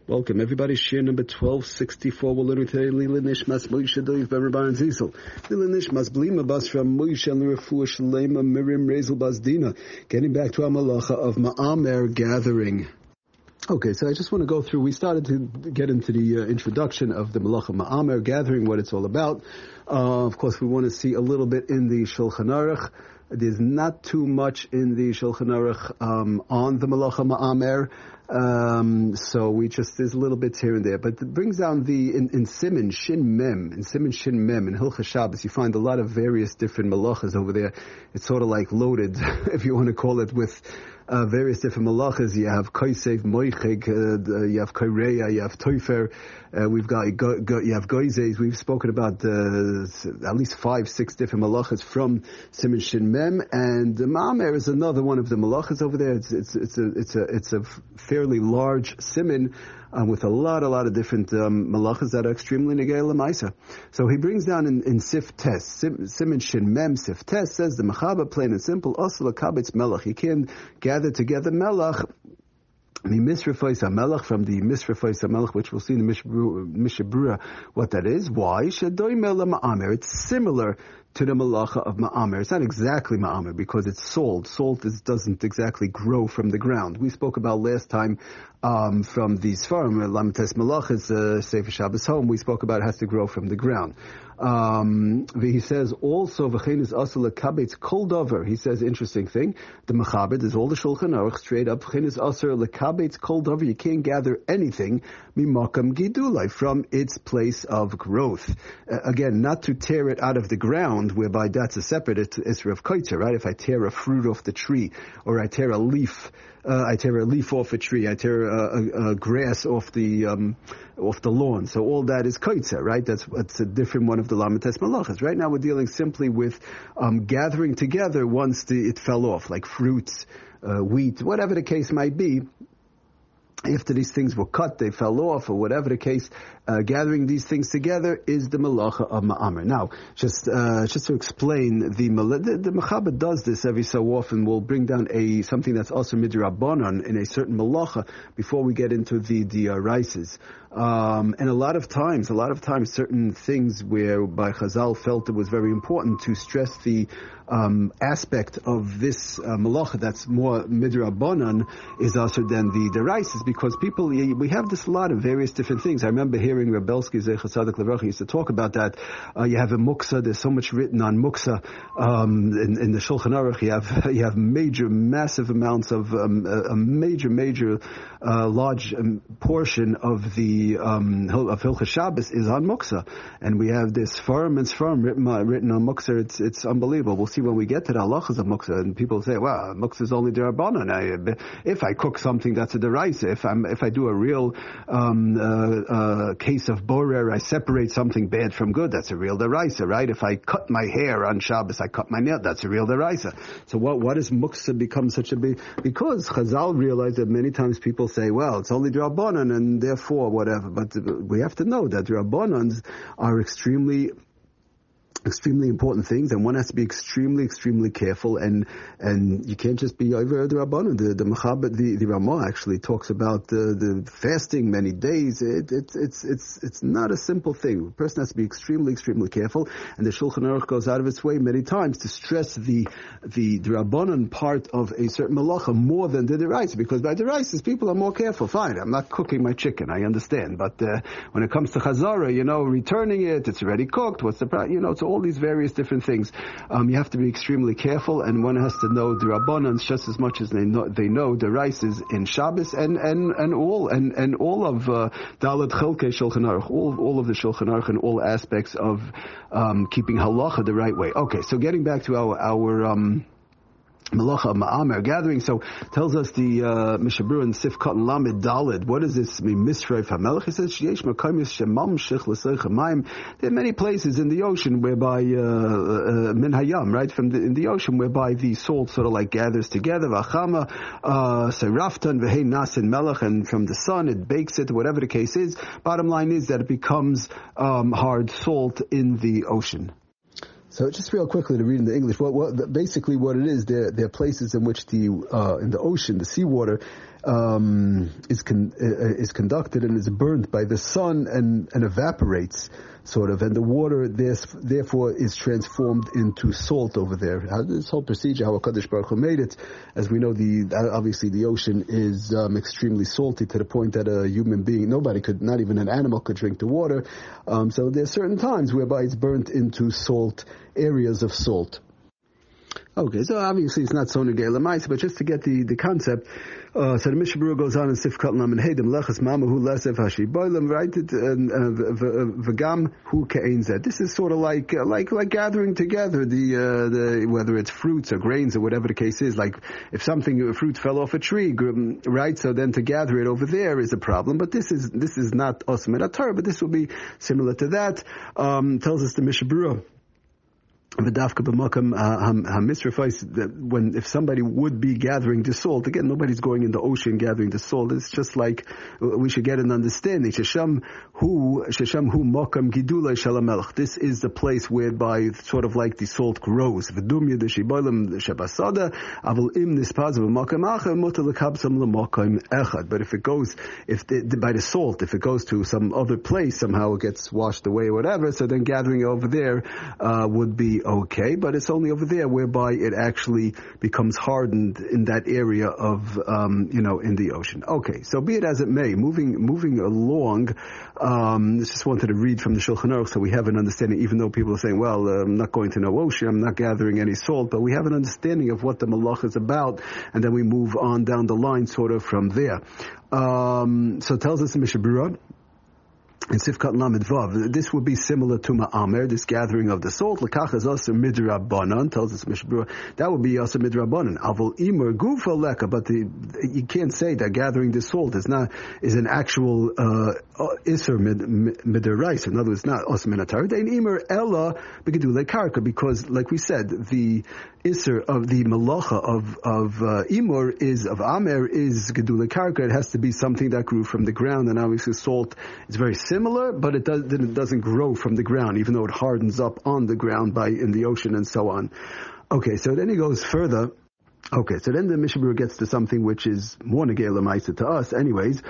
Welcome, everybody. Shir number 1264. We're learning today Lila Nishmas Moshe Doiv Ben Rabban Ziesel. Lila Nishmas Blima Basra Moshe and Refuah Shalema Miriam Rezel Bazdina. Getting back to our malacha of Ma'amer gathering. Okay, so I just want to go through. We started to get into the introduction of the malacha Ma'amer gathering, what it's all about. Of course, we want to see a little bit in the Shulchan Aruch. There's not too much in the Shulchan Aruch on the malacha Ma'amer. So there's a little bit here and there, but it brings down in Siman Shin Mem, in Hilchas Shabbos, you find a lot of various different malachas over there. It's sort of like loaded, if you want to call it, with various different malachas. You have Kosev, Moicheg, you have Koreya, you have Toifer, you have Goizes. We've spoken about at least 5-6 different malachas from Siman Shin Mem, and Ma'amer is another one of the malachas over there. It's a fairly large siman with a lot of different malachas that are extremely negei l'maisa. So he brings down in Sif Tes, Siman Shin Mem Sif Tes says the Mechaba, plain and simple, Osla Kabitz Melach. You can gather together Melach. Misrefais HaMelech, from the Misrefais HaMelech, which we'll see in the Mishabura what that is. Why? Shadoi Mela Ma'amer. It's similar to the malacha of Ma'amer. It's not exactly Ma'amer because it's salt. Salt doesn't exactly grow from the ground. We spoke about last time from the Sfarim, Lamites Malachas, Sefer Shabbos Home, we spoke about it has to grow from the ground. He says also, V'chein is asal lekabetz kol davar. He says, interesting thing, the Mechabed is all the Shulchan Aruch straight up, V'chein is asal lekabetz kol davar. You can't gather anything mimakam gidulai, from its place of growth. Again, not to tear it out of the ground, whereby that's a separate Isra of Kaitzer, right? If I tear a fruit off the tree, or I tear a leaf off a tree, I tear a grass off the lawn. So all that is kaitza, right? That's a different one of the lamites malachas. Right now we're dealing simply with gathering together once it fell off, like fruits, wheat, whatever the case might be. After these things were cut, they fell off, or whatever the case, gathering these things together is the malacha of Ma'amer. Now, just to explain, the Mechabed does this every so often. We'll bring down something that's also midrabanan in a certain malacha before we get into the rices. And a lot of times, certain things whereby Chazal felt it was very important to stress the aspect of this malacha that's more midrabanan is also than the rices, because we have this lot of various different things. I remember hearing Rebelsky Zecher Tzaddik Levracha used to talk about that. You have a muksa. There's so much written on muksa in the Shulchan Aruch. You have massive amounts of a major large portion of the of Hilchas Shabbos is on muksa, and we have this firm written on muksa. It's unbelievable. We'll see when we get to the halachas of muksa, and people say, "Well, muksa is only derabanan. If I cook something, that's a deraisa. If I do a real case of borer, I separate something bad from good, that's a real deraisa, right? If I cut my hair on Shabbos, I cut my nail, that's a real deraisa. So what does muksa become such a big? Because Chazal realized that many times people say, well, it's only drabanan and therefore whatever. But we have to know that drabanans are extremely important things, and one has to be extremely careful, and you can't just be over the Rabbanon. The Mechabed, the Ramah actually talks about the fasting many days. It's not a simple thing. A person has to be extremely careful, and the Shulchan Aruch goes out of its way many times to stress the Rabbanon part of a certain malacha more than the deraisa, because by deraises people are more careful. Fine, I'm not cooking my chicken, I understand, but when it comes to chazara, returning it's already cooked. What's the it's all these various different things. You have to be extremely careful, and one has to know the Rabbanans just as much as they know the rices in Shabbos and all of Dalet Chelkei Shulchan Aruch, all of the Shulchan Aruch, and all aspects of keeping halacha the right way. Okay, so getting back to our Malacha Ma'amer gathering. So tells us the Mishabur and Sif Katan Lamed Dalid. What does this mean? Misrei Hamelech. It says Sheyesh Makom Shemam Shich L'Seich Hamayim. There are many places in the ocean whereby Min Hayam, right, in the ocean, whereby the salt sort of like gathers together. V'achama Seraftan V'hei Nasin Melech, and from the sun it bakes it. Whatever the case is, bottom line is that it becomes hard salt in the ocean. So just real quickly to read in the English, basically what it is, there are places in which in the ocean, the seawater, is conducted and is burnt by the sun and evaporates, sort of, and the water therefore is transformed into salt over there. This whole procedure, how HaKadosh Baruch Hu made it, as we know, obviously the ocean is extremely salty to the point that a human being, nobody could, not even an animal could drink the water. So there are certain times whereby it's burnt into salt, areas of salt. Okay, so obviously it's not so negay l'maisa, but just to get the concept, so the Mishnah Berurah goes on in Sifkat Lamed Heidim lechas mamahu lesef hashibolim, right? V'gam hu ke'ein zeh. This is sort of like gathering together the whether it's fruits or grains or whatever the case is. Like if fruit fell off a tree, right? So then to gather it over there is a problem. But this is not osmer atar, but this will be similar to that. Tells us the Mishnah Berurah. If somebody would be gathering the salt, again, nobody's going in the ocean gathering the salt. It's just like we should get an understanding. Shesham hu makam gidulei shel hamelech. This is the place whereby sort of like the salt grows. V'dumya d'shibolim shebasada avol im nispaz v'makam acher mutar lekabsam l'makam echad. But if it goes, by the salt, if it goes to some other place, somehow it gets washed away or whatever, so then gathering over there would be okay, but it's only over there whereby it actually becomes hardened in that area of, in the ocean. Okay, so be it as it may, moving along, just wanted to read from the Shulchan Aruch so we have an understanding, even though people are saying, well, I'm not going to no ocean, I'm not gathering any salt, but we have an understanding of what the malach is about, and then we move on down the line sort of from there. So it tells us the Mishnah Berurah, in Sifkat Lamed Vav, this would be similar to Ma'amer, this gathering of the salt. Lekach is also midrabanan, tells us Mishnah Berurah, that would be also midrabanan. Avol imer gufa leka, but you can't say that gathering the salt is an actual iser midaraisa. In other words, not also minatar. Dein imer ella begedule karka, because, like we said, the iser of the malacha of imur is of amer is gedule karka. It has to be something that grew from the ground, and obviously salt is very similar, but it doesn't grow from the ground, even though it hardens up on the ground in the ocean and so on. Okay, so then he goes further. Okay, so then the Mishnah Berurah gets to something which is more negay l'maisa to us, anyways.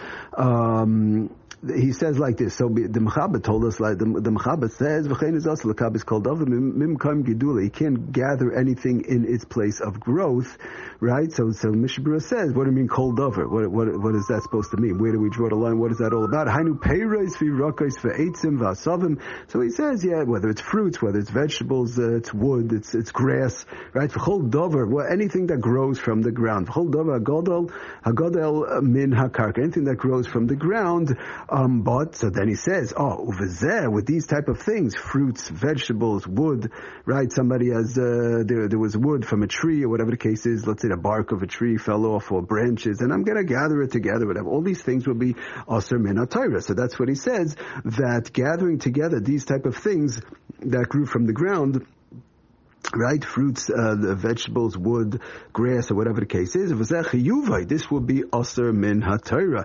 He says like this. So the Mechaber told us, like the Mechaber says, "V'chein is also l'kab is called over mimkam gidula." You can't gather anything in its place of growth, right? So Mishnah Berurah says, "What do you mean cold over? What is that supposed to mean? Where do we draw the line? What is that all about?" Hainu peiros v'rakos v'eitzim v'asavim. So he says, yeah, whether it's fruits, whether it's vegetables, it's wood, it's grass, right? V'chol dover, anything that grows from the ground. V'chol dover hagodel min hakarka, anything that grows from the ground. But so then he says, over there with these type of things, fruits, vegetables, wood, right? Somebody has there was wood from a tree or whatever the case is. Let's say the bark of a tree fell off or branches, and I'm going to gather it together. Whatever. All these things will be aser min haTorah. So that's what he says, that gathering together these type of things that grew from the ground, right, fruits, the vegetables, wood, grass, or whatever the case is. This will be aser min haTorah.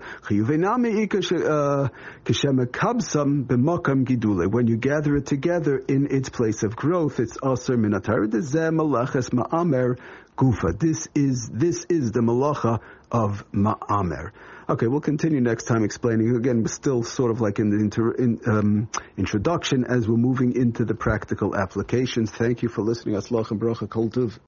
When you gather it together in its place of growth, it's aser min haTorah. This is the malacha of Ma'amer. Okay, we'll continue next time explaining. Again, we're still sort of like in the introduction as we're moving into the practical applications. Thank you for listening. Aslach and bracha kol tov.